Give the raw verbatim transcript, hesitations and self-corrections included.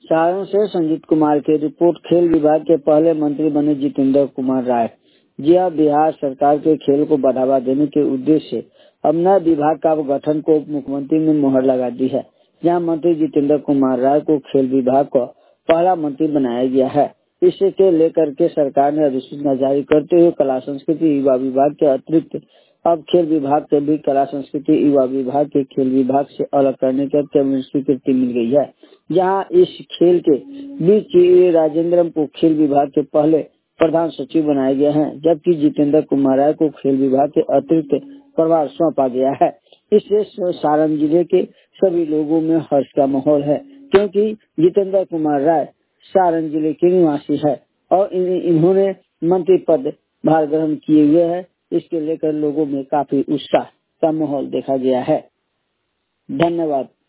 सारण से संजीत कुमार की रिपोर्ट। खेल विभाग के पहले मंत्री बने जितेंद्र कुमार राय। जी हाँ, बिहार सरकार के खेल को बढ़ावा देने के उद्देश्य से अब नए विभाग का गठन को मुख्यमंत्री ने मुहर लगा दी है, जहां मंत्री जितेंद्र कुमार राय को खेल विभाग का पहला मंत्री बनाया गया है। इसे के लेकर के सरकार ने अधिसूचना जारी करते हुए कला संस्कृति युवा विभाग के अतिरिक्त अब खेल विभाग के भी कला संस्कृति युवा विभाग के खेल विभाग से अलग करने की कैबिनेट स्वीकृति मिल गई है, जहां इस खेल के बीच राजेंद्रम को खेल विभाग के पहले प्रधान सचिव बनाया गया है, जबकि जितेंद्र कुमार राय को खेल विभाग के अतिरिक्त प्रभार सौंपा गया है। इससे सारण जिले के सभी लोगों में हर्ष का माहौल है, क्योंकि जितेंद्र कुमार राय सारण जिले के निवासी है और इन्होंने मंत्री पद भार ग्रहण किए हुए है। इसके लेकर लोगों में काफी उत्साह का माहौल देखा गया है। धन्यवाद।